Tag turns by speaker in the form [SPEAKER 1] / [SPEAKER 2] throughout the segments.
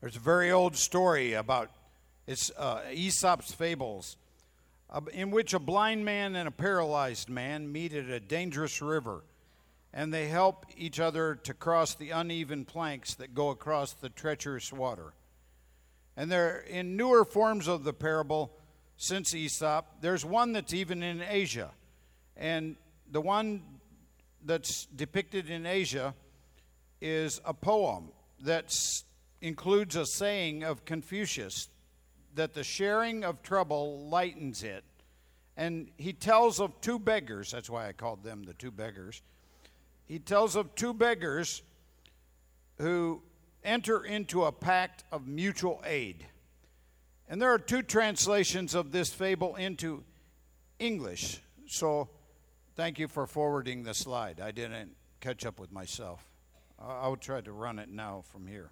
[SPEAKER 1] There's a very old story about Aesop's fables, in which a blind man and a paralyzed man meet at a dangerous river, and they help each other to cross the uneven planks that go across the treacherous water. And there, in newer forms of the parable since Aesop, there's one that's even in Asia. And the one that's depicted in Asia is a poem that includes a saying of Confucius that the sharing of trouble lightens it. And he tells of two beggars, that's why I called them the two beggars. He tells of two beggars who enter into a pact of mutual aid. And there are two translations of this fable into English. So thank you for forwarding the slide. I didn't catch up with myself. I'll try to run it now from here.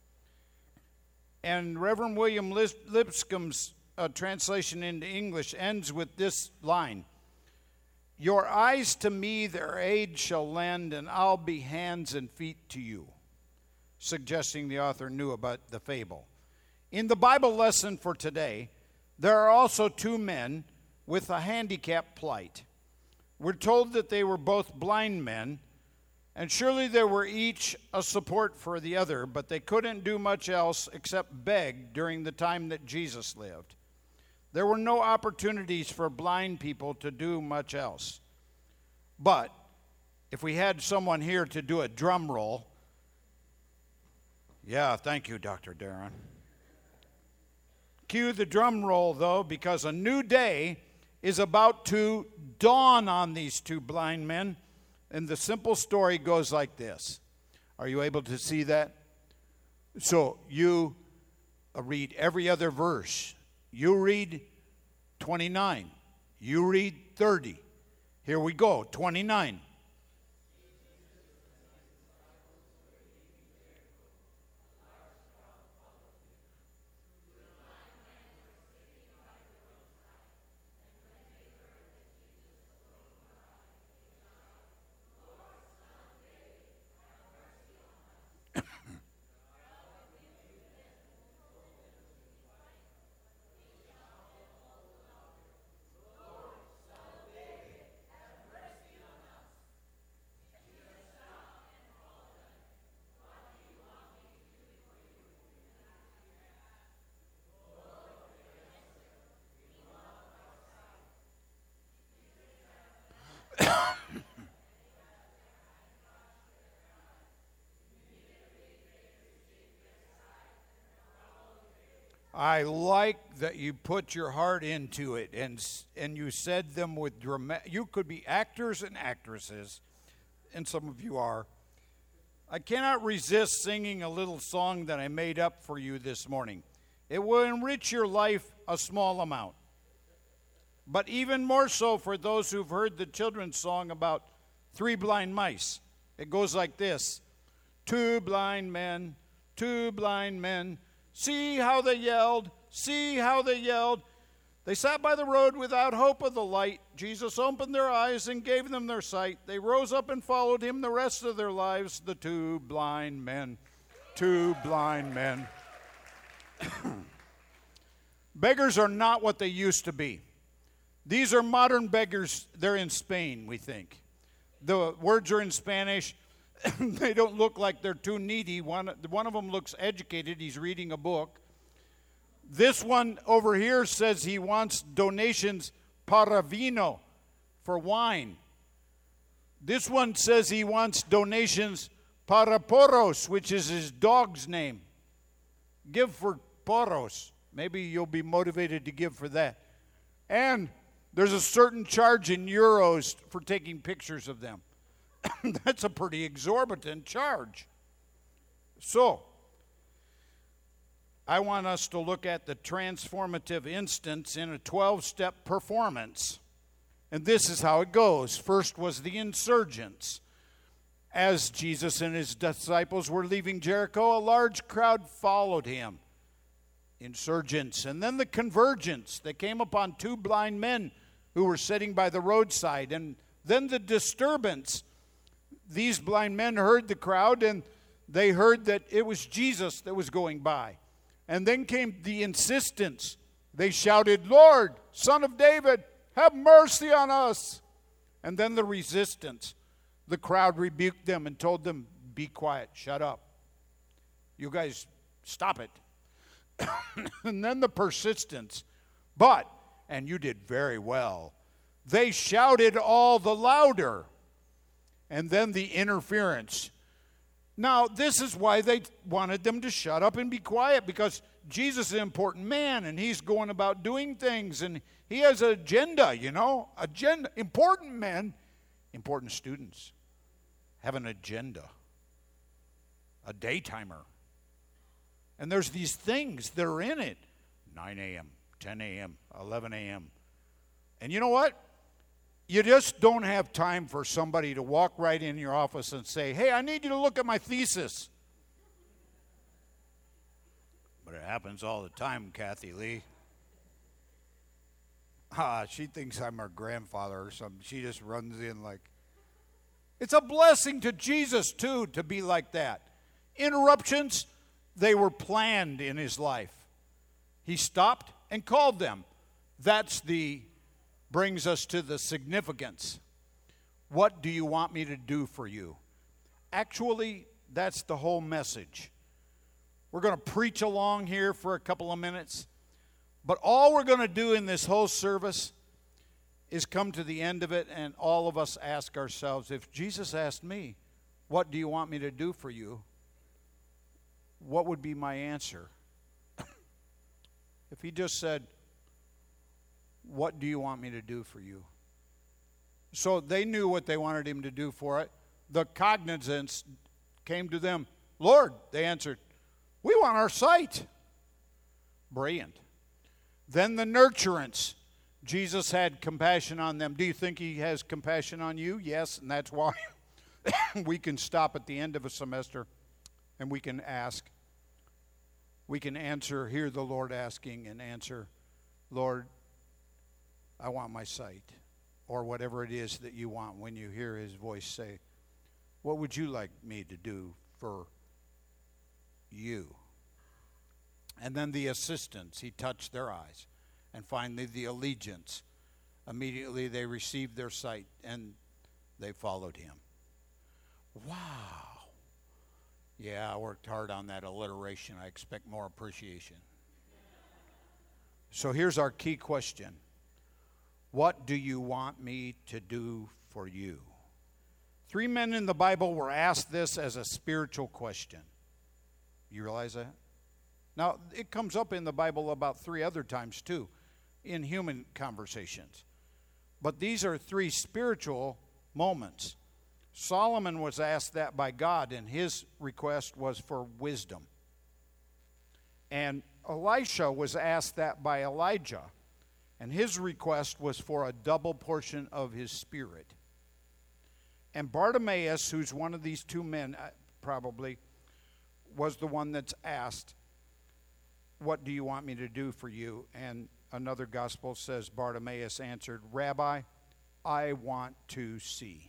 [SPEAKER 1] And Reverend William Lipscomb's translation into English ends with this line: "Your eyes to me their aid shall lend, and I'll be hands and feet to you," suggesting the author knew about the fable. In the Bible lesson for today, there are also two men with a handicapped plight. We're told that they were both blind men, and surely they were each a support for the other, but they couldn't do much else except beg during the time that Jesus lived. There were no opportunities for blind people to do much else. But if we had someone here to do a drum roll, yeah, thank you, Dr. Darren. Cue the drum roll, though, because a new day is about to dawn on these two blind men. And the simple story goes like this. Are you able to see that? So you read every other verse. You read 29. You read 30. Here we go, 29. I like that you put your heart into it, and you said them with dramatic. You could be actors and actresses, and some of you are. I cannot resist singing a little song that I made up for you this morning. It will enrich your life a small amount, but even more so for those who've heard the children's song about three blind mice. It goes like this: two blind men, see how they yelled, see how they yelled. They sat by the road without hope of the light. Jesus opened their eyes and gave them their sight. They rose up and followed him the rest of their lives, the two blind men, two blind men. Beggars are not what they used to be. These are modern beggars. They're in Spain, we think. The words are in Spanish. They don't look like they're too needy. One of them looks educated. He's reading a book. This one over here says he wants donations para vino, for wine. This one says he wants donations para poros, which is his dog's name. Give for poros. Maybe you'll be motivated to give for that. And there's a certain charge in euros for taking pictures of them. That's a pretty exorbitant charge. So, I want us to look at the transformative instance in a 12-step performance. And this is how it goes. First was the insurgents. As Jesus and his disciples were leaving Jericho, a large crowd followed him. Insurgents. And then the convergence. They came upon two blind men who were sitting by the roadside. And then the disturbance. These blind men heard the crowd, and they heard that it was Jesus that was going by. And then came the insistence. They shouted, "Lord, Son of David, have mercy on us." And then the resistance. The crowd rebuked them and told them, "Be quiet, shut up. You guys, stop it." And then the persistence. "But," and you did very well, "they shouted all the louder." And then the interference. Now, this is why they wanted them to shut up and be quiet, because Jesus is an important man, and he's going about doing things, and he has an agenda, agenda. Important men, important students have an agenda, a daytimer. And there's these things that are in it, 9 a.m., 10 a.m., 11 a.m. And you know what? You just don't have time for somebody to walk right in your office and say, "Hey, I need you to look at my thesis." But it happens all the time, Kathy Lee. She thinks I'm her grandfather or something. She just runs in like... It's a blessing to Jesus, too, to be like that. Interruptions, they were planned in his life. He stopped and called them. Brings us to the significance. What do you want me to do for you? Actually, that's the whole message. We're going to preach along here for a couple of minutes, but all we're going to do in this whole service is come to the end of it, and all of us ask ourselves, if Jesus asked me, "What do you want me to do for you?" what would be my answer? If he just said, "What do you want me to do for you?" So they knew what they wanted him to do for it. The cognizance came to them. "Lord," they answered, "we want our sight." Brilliant. Then the nurturance. Jesus had compassion on them. Do you think he has compassion on you? Yes, and that's why we can stop at the end of a semester and we can ask. We can answer, hear the Lord asking, and answer, "Lord, I want my sight," or whatever it is that you want when you hear his voice say, "What would you like me to do for you?" And then the assistance, he touched their eyes. And finally, the allegiance. Immediately they received their sight and they followed him. Wow. Yeah, I worked hard on that alliteration. I expect more appreciation. So here's our key question. What do you want me to do for you? 3 men in the Bible were asked this as a spiritual question. You realize that? Now, it comes up in the Bible about 3 other times too, in human conversations. But these are 3 spiritual moments. Solomon was asked that by God, and his request was for wisdom. And Elisha was asked that by Elijah, and his request was for a double portion of his spirit. And Bartimaeus, who's one of these 2 men probably, was the one that's asked, "What do you want me to do for you?" And another gospel says Bartimaeus answered, "Rabbi, I want to see."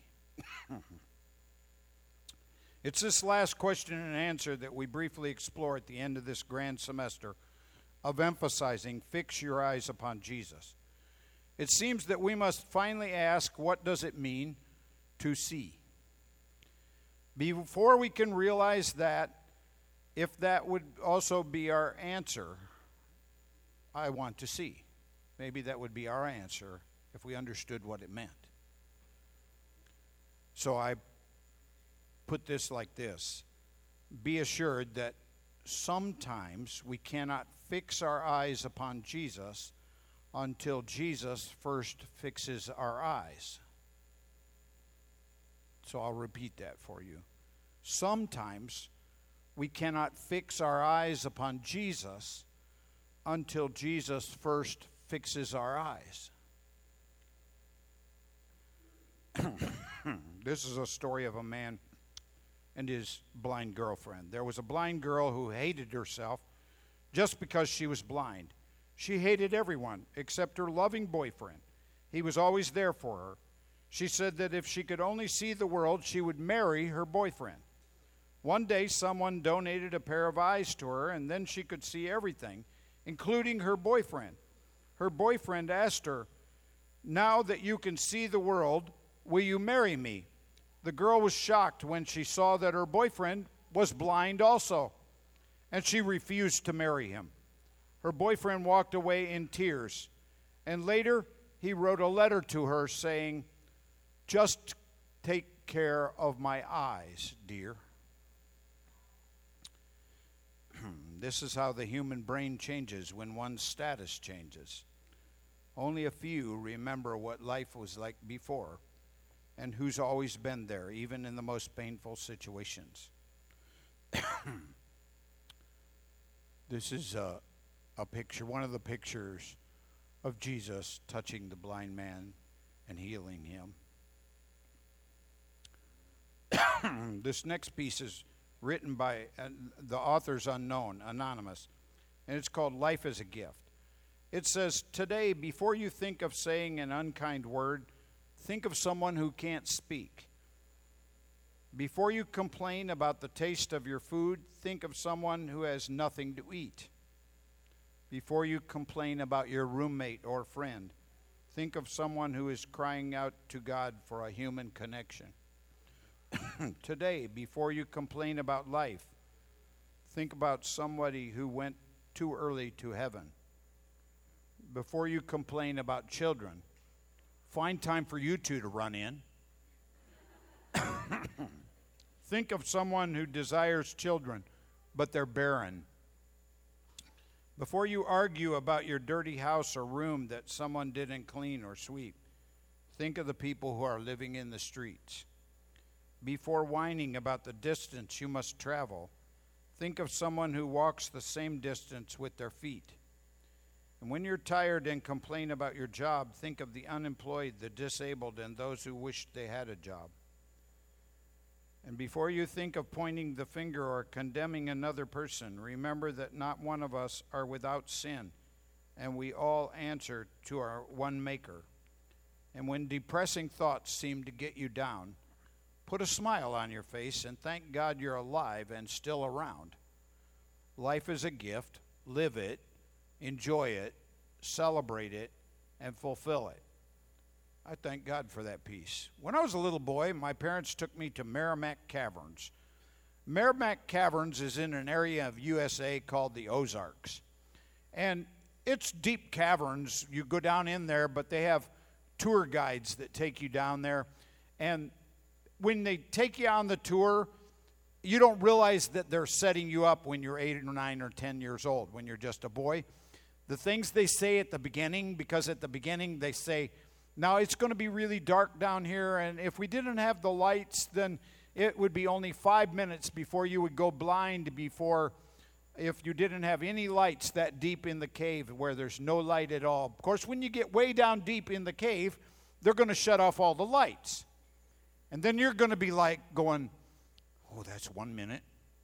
[SPEAKER 1] It's this last question and answer that we briefly explore at the end of this grand semester of emphasizing, fix your eyes upon Jesus. It seems that we must finally ask, what does it mean to see? Before we can realize that, if that would also be our answer, I want to see. Maybe that would be our answer if we understood what it meant. So I put this like this. Be assured that sometimes we cannot fix our eyes upon Jesus until Jesus first fixes our eyes. So I'll repeat that for you. Sometimes we cannot fix our eyes upon Jesus until Jesus first fixes our eyes. This is a story of a man and his blind girlfriend. There was a blind girl who hated herself just because she was blind. She hated everyone except her loving boyfriend. He was always there for her. She said that if she could only see the world, she would marry her boyfriend. One day, someone donated a pair of eyes to her, and then she could see everything, including her boyfriend. Her boyfriend asked her, "Now that you can see the world, will you marry me?" The girl was shocked when she saw that her boyfriend was blind also, and she refused to marry him. Her boyfriend walked away in tears, and later he wrote a letter to her saying, "Just take care of my eyes, dear." This is how the human brain changes when one's status changes. Only a few remember what life was like before and who's always been there, even in the most painful situations. This is a picture, one of the pictures of Jesus touching the blind man and healing him. This next piece is written by the author's unknown, anonymous, and it's called Life as a Gift. It says, "Today, before you think of saying an unkind word, think of someone who can't speak. Before you complain about the taste of your food, think of someone who has nothing to eat. Before you complain about your roommate or friend, think of someone who is crying out to God for a human connection. Today, before you complain about life, think about somebody who went too early to heaven. Before you complain about children, find time for you two to run in. Think of someone who desires children, but they're barren. Before you argue about your dirty house or room that someone didn't clean or sweep, think of the people who are living in the streets. Before whining about the distance you must travel, think of someone who walks the same distance with their feet. And when you're tired and complain about your job, think of the unemployed, the disabled, and those who wish they had a job. And before you think of pointing the finger or condemning another person, remember that not one of us are without sin, and we all answer to our one Maker. And when depressing thoughts seem to get you down, put a smile on your face and thank God you're alive and still around. Life is a gift. Live it, enjoy it, celebrate it, and fulfill it. I thank God for that piece. When I was a little boy, my parents took me to Meramec Caverns. Meramec Caverns is in an area of USA called the Ozarks. And it's deep caverns. You go down in there, but they have tour guides that take you down there. And when they take you on the tour, you don't realize that they're setting you up when you're 8 or 9 or 10 years old, when you're just a boy. The things they say at the beginning, because at the beginning they say, now it's going to be really dark down here, and if we didn't have the lights, then it would be only 5 minutes before you would go blind if you didn't have any lights that deep in the cave where there's no light at all. Of course, when you get way down deep in the cave, they're going to shut off all the lights. And then you're going to be like going, oh, that's 1 minute.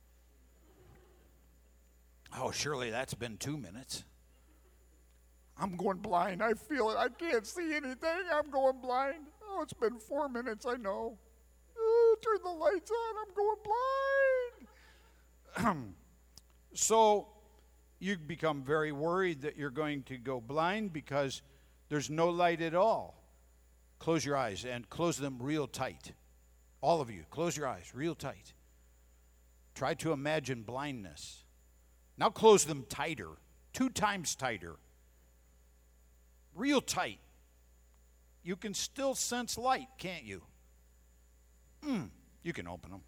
[SPEAKER 1] Oh, surely that's been 2 minutes. I'm going blind. I feel it. I can't see anything. I'm going blind. Oh, it's been 4 minutes. I know. Oh, turn the lights on. I'm going blind. So you become very worried that you're going to go blind because there's no light at all. Close your eyes and close them real tight. All of you, close your eyes real tight. Try to imagine blindness. Now close them tighter, 2 times tighter. Real tight. You can still sense light, can't you? You can open them.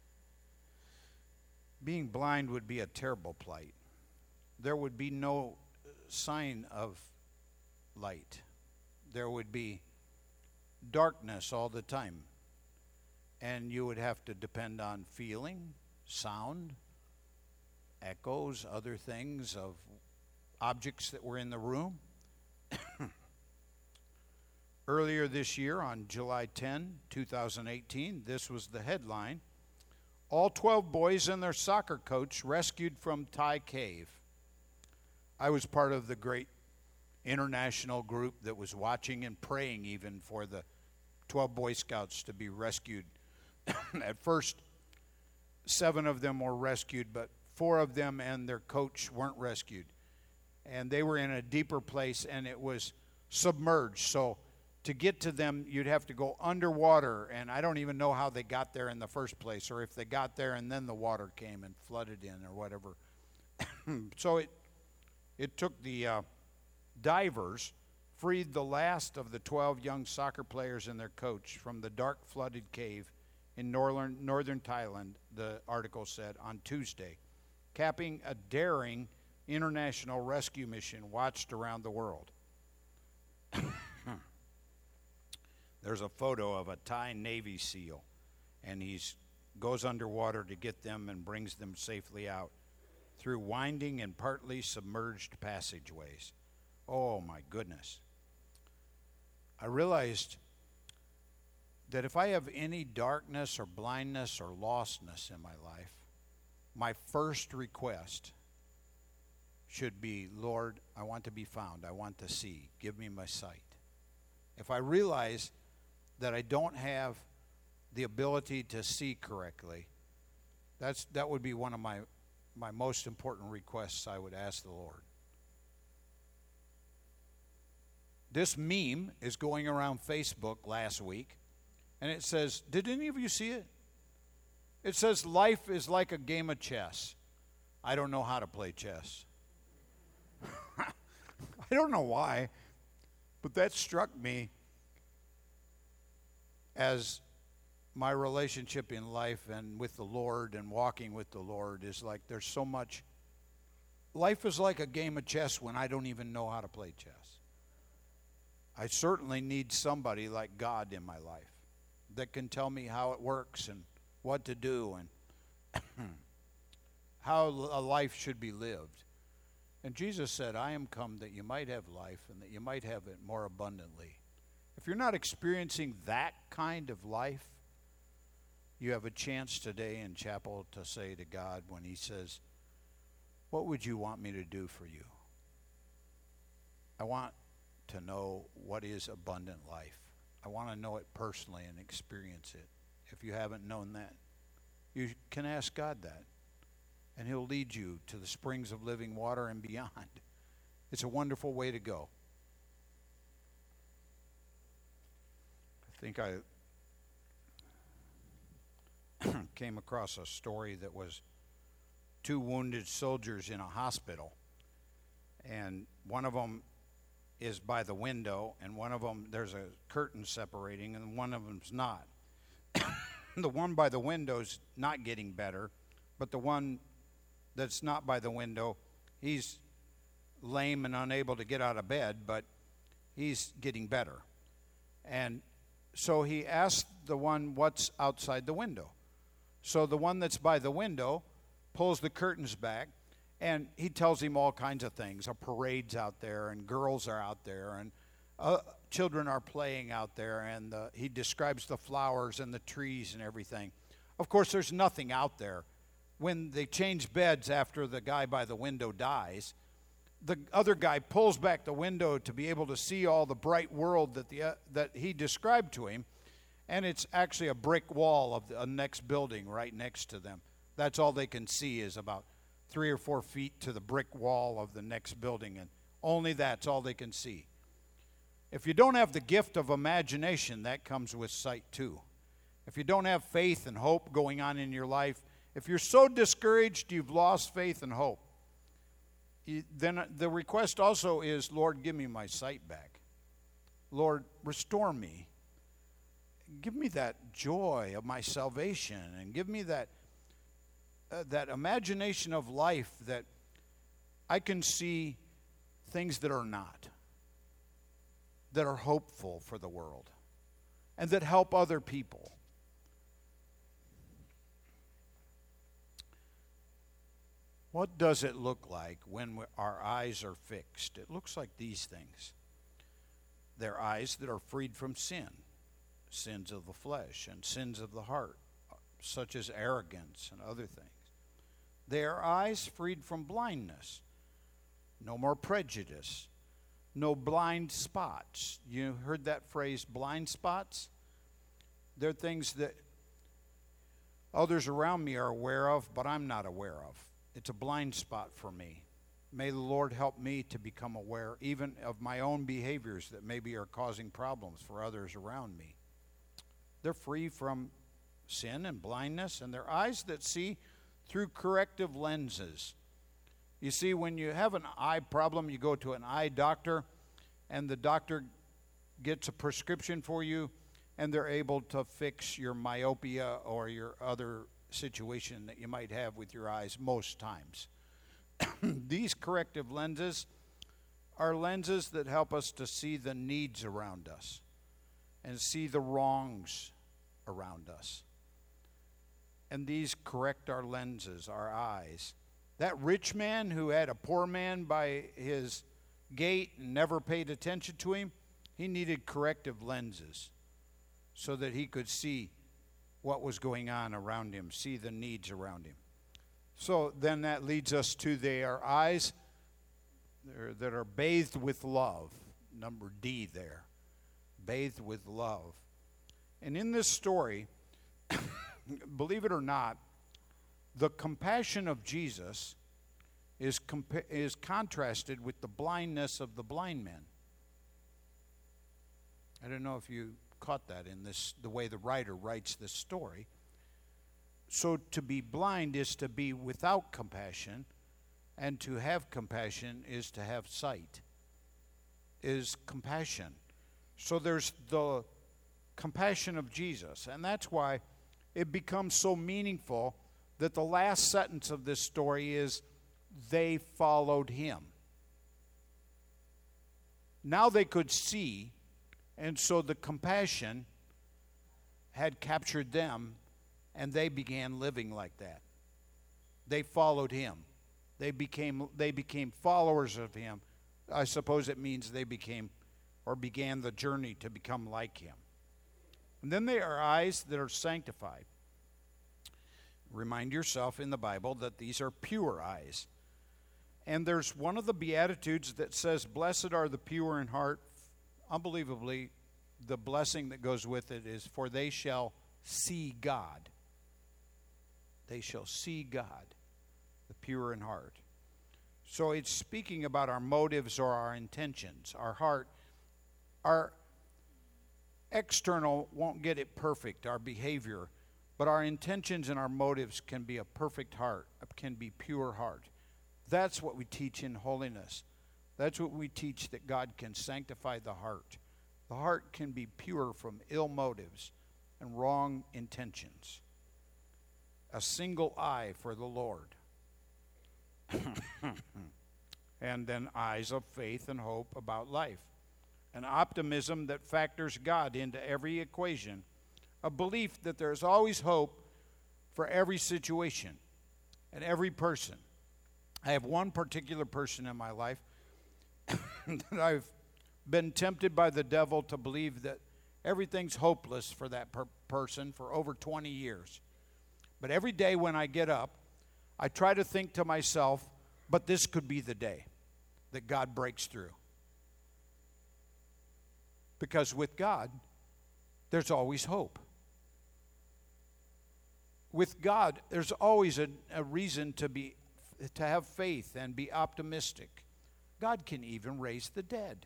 [SPEAKER 1] Being blind would be a terrible plight. There would be no sign of light. There would be darkness all the time. And you would have to depend on feeling, sound, echoes, other things of objects that were in the room. Earlier this year, on July 10, 2018, this was the headline: all 12 boys and their soccer coach rescued from Thai cave. I was part of the great international group that was watching and praying even for the 12 Boy Scouts to be rescued. At first, 7 of them were rescued, but 4 of them and their coach weren't rescued. And they were in a deeper place, and it was submerged. So to get to them, you'd have to go underwater, and I don't even know how they got there in the first place, or if they got there and then the water came and flooded in or whatever. So it took the divers, freed the last of the 12 young soccer players and their coach from the dark flooded cave in northern Thailand, the article said, on Tuesday, capping a daring international rescue mission watched around the world. There's a photo of a Thai Navy SEAL, and he goes underwater to get them and brings them safely out through winding and partly submerged passageways. Oh my goodness. I realized that if I have any darkness or blindness or lostness in my life, my first request should be, Lord, I want to be found. I want to see. Give me my sight. If I realize that I don't have the ability to see correctly, that would be one of my most important requests I would ask the Lord. This meme is going around Facebook last week, and it says, did any of you see it? It says, life is like a game of chess. I don't know how to play chess. I don't know why, but that struck me as my relationship in life and with the Lord and walking with the Lord is like there's so much. Life is like a game of chess when I don't even know how to play chess. I certainly need somebody like God in my life that can tell me how it works and what to do and how a life should be lived. And Jesus said, I am come that you might have life and that you might have it more abundantly. If you're not experiencing that kind of life, you have a chance today in chapel to say to God when he says, what would you want me to do for you? I want to know what is abundant life. I want to know it personally and experience it. If you haven't known that, you can ask God that, and he'll lead you to the springs of living water and beyond. It's a wonderful way to go. I think I came across a story that was 2 wounded soldiers in a hospital, and one of them is by the window, and one of them, there's a curtain separating, and one of them's not. The one by the window's not getting better, but the one that's not by the window, he's lame and unable to get out of bed, but he's getting better. And so he asked the one what's outside the window. So the one that's by the window pulls the curtains back, and he tells him all kinds of things. A parade's out there, and girls are out there, and children are playing out there, and he describes the flowers and the trees and everything. Of course, there's nothing out there. When they change beds after the guy by the window dies, the other guy pulls back the window to be able to see all the bright world that he described to him, and it's actually a brick wall of the next building right next to them. That's all they can see is about 3 or 4 feet to the brick wall of the next building, and only that's all they can see. If you don't have the gift of imagination, that comes with sight too. If you don't have faith and hope going on in your life, if you're so discouraged you've lost faith and hope, then the request also is, Lord, give me my sight back. Lord, restore me. Give me that joy of my salvation, and give me that imagination of life that I can see things that are not, that are hopeful for the world, and that help other people. What does it look like when our eyes are fixed? It looks like these things. They're eyes that are freed from sin, sins of the flesh and sins of the heart, such as arrogance and other things. They are eyes freed from blindness, no more prejudice, no blind spots. You heard that phrase, blind spots? They're things that others around me are aware of, but I'm not aware of. It's a blind spot for me. May the Lord help me to become aware even of my own behaviors that maybe are causing problems for others around me. They're free from sin and blindness, and they're eyes that see through corrective lenses. You see, when you have an eye problem, you go to an eye doctor, and the doctor gets a prescription for you, and they're able to fix your myopia or your other situation that you might have with your eyes most times. These corrective lenses are lenses that help us to see the needs around us and see the wrongs around us. And these correct our lenses, our eyes. That rich man who had a poor man by his gate and never paid attention to him, he needed corrective lenses so that he could see what was going on around him, see the needs around him. So then that leads us to they are eyes that are bathed with love. Number D there, bathed with love. And in this story, believe it or not, the compassion of Jesus is contrasted with the blindness of the blind man. I don't know if you caught that in this, the way the writer writes this story. So to be blind is to be without compassion, and to have compassion is to have sight, is compassion. So there's the compassion of Jesus, and that's why it becomes so meaningful that the last sentence of this story is, they followed him. Now they could see, and so the compassion had captured them, and they began living like that. They followed him. They became followers of him. I suppose it means they became or began the journey to become like him. And then they are eyes that are sanctified. Remind yourself in the Bible that these are pure eyes. And there's one of the Beatitudes that says, blessed are the pure in heart. Unbelievably, the blessing that goes with it is, for they shall see God. They shall see God, the pure in heart. So it's speaking about our motives or our intentions, our heart. Our external won't get it perfect, our behavior, but our intentions and our motives can be a perfect heart, can be pure heart. That's what we teach in holiness. That's what we teach, that God can sanctify the heart. The heart can be pure from ill motives and wrong intentions. A single eye for the Lord. And then eyes of faith and hope about life. An optimism that factors God into every equation. A belief that there's always hope for every situation and every person. I have one particular person in my life that I've been tempted by the devil to believe that everything's hopeless for that person for over 20 years. But every day when I get up, I try to think to myself, but this could be the day that God breaks through. Because with God, there's always hope. With God, there's always a reason to have faith and be optimistic. God can even raise the dead.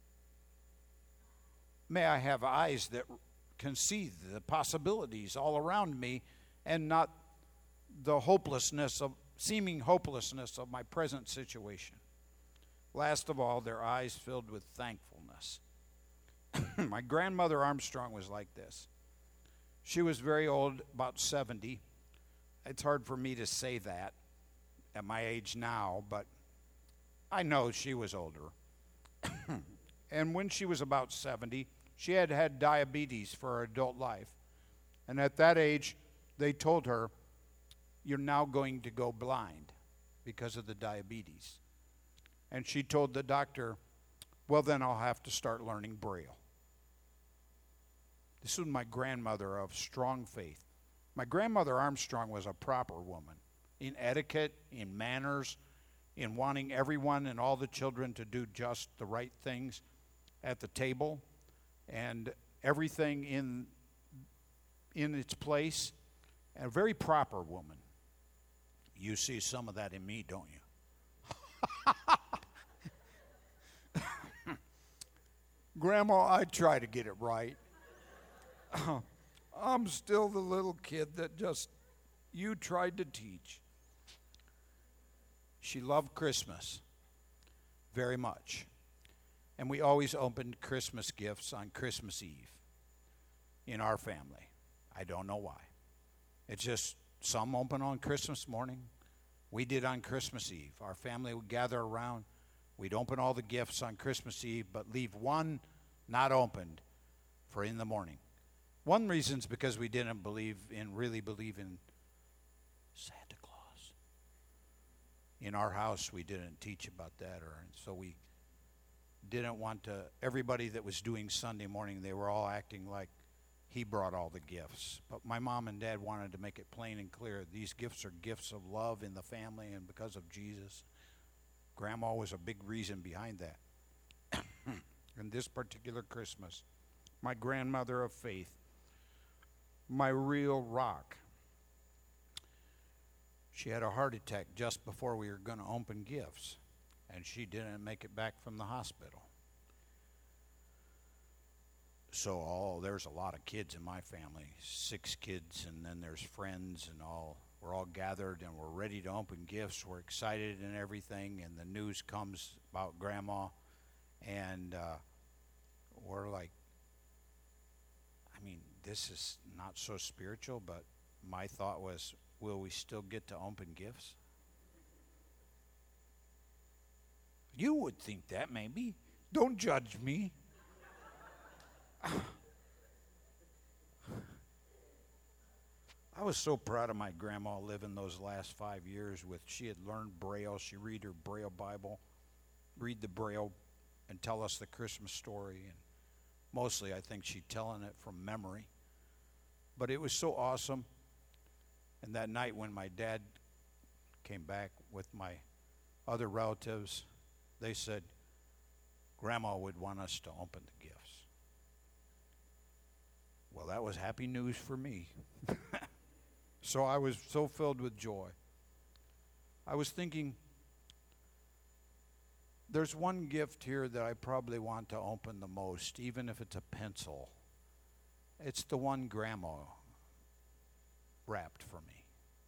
[SPEAKER 1] May I have eyes that can see the possibilities all around me and not the seeming hopelessness of my present situation. Last of all, their eyes filled with thankfulness. My grandmother Armstrong was like this. She was very old, about 70. It's hard for me to say that at my age now, but I know she was older. And when she was about 70, she had had diabetes for her adult life. And at that age, they told her, you're now going to go blind because of the diabetes. And she told the doctor, well, then I'll have to start learning Braille. This was my grandmother of strong faith. My grandmother Armstrong was a proper woman in etiquette, in manners, in wanting everyone and all the children to do just the right things at the table, and everything in its place. and a very proper woman. You see some of that in me, don't you? Grandma, I try to get it right. I'm still the little kid that just you tried to teach. She loved Christmas very much. And we always opened Christmas gifts on Christmas Eve in our family. I don't know why. It's just some open on Christmas morning. We did on Christmas Eve. Our family would gather around. We'd open all the gifts on Christmas Eve, but leave one not opened for in the morning. One reason is because we didn't really believe in Santa Claus. In our house, we didn't teach about that, and so we didn't want to. Everybody that was doing Sunday morning, they were all acting like he brought all the gifts. But my mom and dad wanted to make it plain and clear. These gifts are gifts of love in the family and because of Jesus. Grandma was a big reason behind that. And this particular Christmas, my grandmother of faith, my real rock, she had a heart attack just before we were going to open gifts, and she didn't make it back from the hospital. So there's a lot of kids in my family, 6 kids, and then there's friends, and we're all gathered, and we're ready to open gifts. We're excited and everything, and the news comes about Grandma, and we're like, this is not so spiritual, but my thought was, will we still get to open gifts? You would think that, maybe. Don't judge me. I was so proud of my grandma living those last 5 years she had learned Braille. She read her Braille Bible, read the Braille, and tell us the Christmas story. And mostly I think she'd telling it from memory. But it was so awesome. And that night when my dad came back with my other relatives, they said, Grandma would want us to open the gifts. Well, that was happy news for me. So I was so filled with joy. I was thinking, there's one gift here that I probably want to open the most, even if it's a pencil. It's the one Grandma wrapped for me.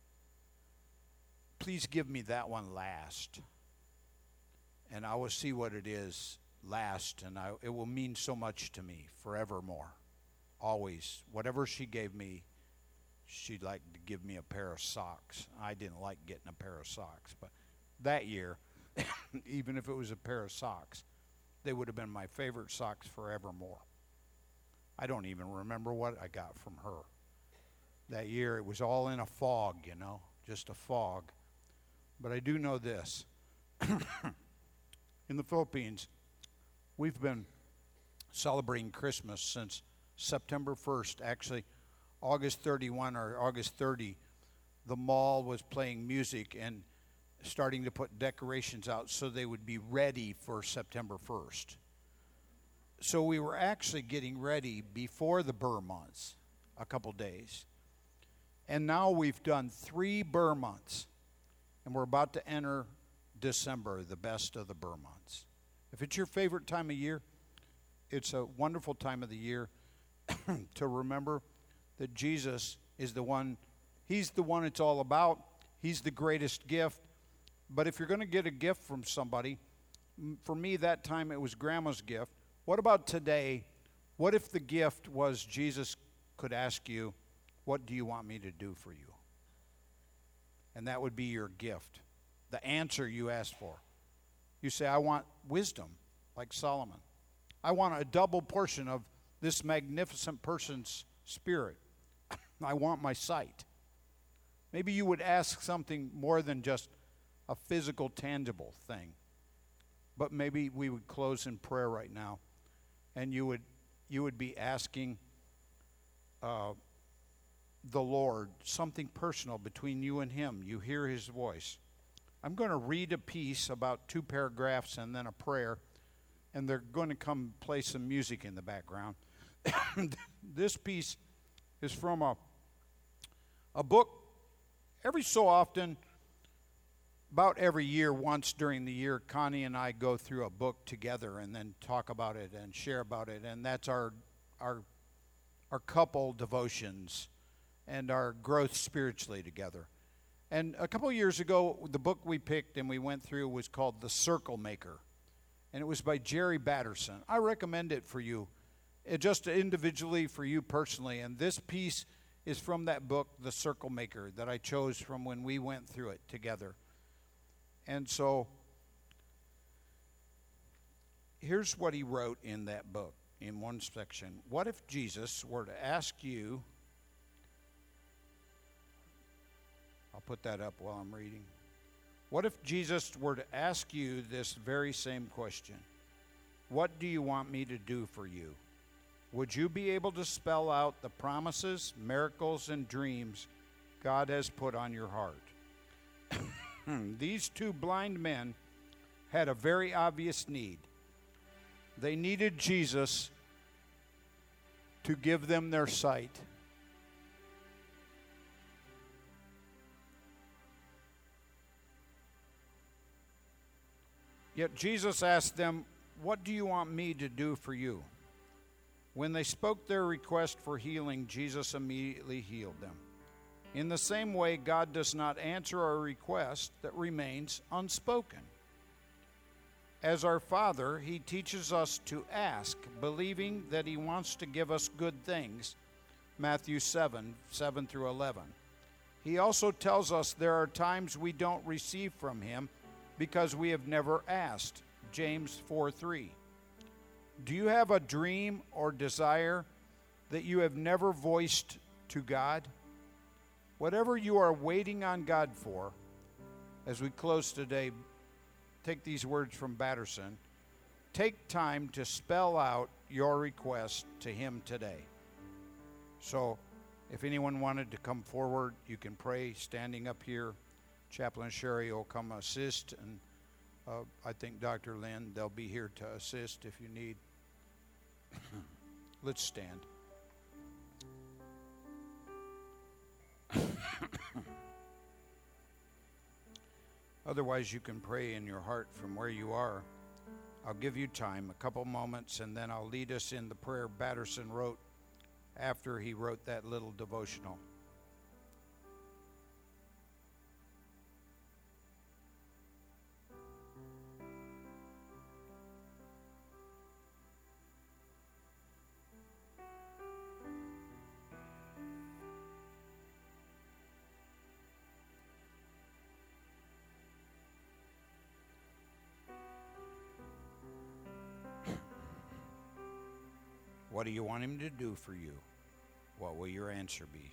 [SPEAKER 1] Please give me that one last. And I will see what it is last, and it will mean so much to me forevermore. Always. Whatever she gave me, she'd like to give me a pair of socks. I didn't like getting a pair of socks, but that year, even if it was a pair of socks, they would have been my favorite socks forevermore. I don't even remember what I got from her. That year, it was all in a fog, just a fog. But I do know this. In the Philippines, we've been celebrating Christmas since September 1st. Actually, August 31 or August 30, the mall was playing music and starting to put decorations out so they would be ready for September 1st. So we were actually getting ready before the Burr months, a couple days. And now we've done 3 Burr months, and we're about to enter December, the best of the Burr months. If it's your favorite time of year, it's a wonderful time of the year to remember that Jesus is the one. He's the one it's all about. He's the greatest gift. But if you're going to get a gift from somebody, for me that time it was Grandma's gift. What about today? What if the gift was Jesus could ask you, what do you want me to do for you? And that would be your gift, the answer you asked for. You say, I want wisdom, like Solomon. I want a double portion of this magnificent person's spirit. I want my sight. Maybe you would ask something more than just a physical, tangible thing. But maybe we would close in prayer right now, and you would be asking the Lord something personal between you and Him. You hear His voice. I'm going to read a piece, about 2 paragraphs, and then a prayer, and they're going to come play some music in the background. This piece is from a A book, every so often, about every year, once during the year, Connie and I go through a book together and then talk about it and share about it. And that's our couple devotions and our growth spiritually together. And a couple of years ago, the book we picked and we went through was called The Circle Maker. And it was by Jerry Batterson. I recommend it for you, just individually for you personally. And this piece is from that book, The Circle Maker, that I chose from when we went through it together. And so, here's what he wrote in that book, in one section. What if Jesus were to ask you, I'll put that up while I'm reading. What if Jesus were to ask you this very same question? What do you want me to do for you? Would you be able to spell out the promises, miracles, and dreams God has put on your heart? These two blind men had a very obvious need. They needed Jesus to give them their sight. Yet Jesus asked them, "What do you want me to do for you?" When they spoke their request for healing, Jesus immediately healed them. In the same way, God does not answer our request that remains unspoken. As our Father, He teaches us to ask, believing that He wants to give us good things. Matthew 7 through 11. He also tells us there are times we don't receive from Him because we have never asked. James 4:3. Do you have a dream or desire that you have never voiced to God? Whatever you are waiting on God for, as we close today, take these words from Batterson. Take time to spell out your request to Him today. So, if anyone wanted to come forward, you can pray standing up here. Chaplain Sherry will come assist, and I think Dr. Lynn, they'll be here to assist if you need. Let's stand. Otherwise, you can pray in your heart from where you are. I'll give you time, a couple moments, and then I'll lead us in the prayer Batterson wrote after he wrote that little devotional. What do you want Him to do for you? What will your answer be?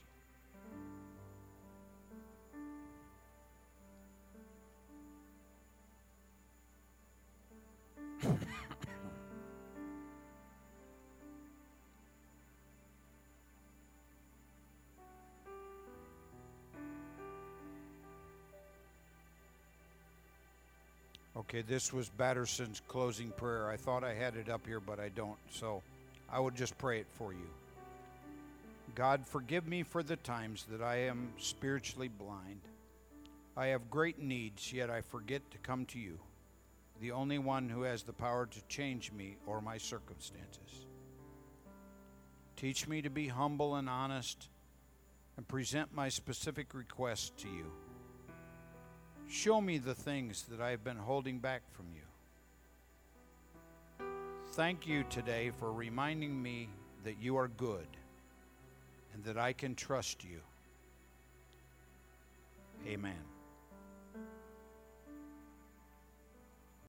[SPEAKER 1] Okay, this was Batterson's closing prayer. I thought I had it up here, but I don't, so I will just pray it for you. God, forgive me for the times that I am spiritually blind. I have great needs, yet I forget to come to you, the only one who has the power to change me or my circumstances. Teach me to be humble and honest and present my specific requests to you. Show me the things that I have been holding back from you. Thank you today for reminding me that you are good and that I can trust you. Amen.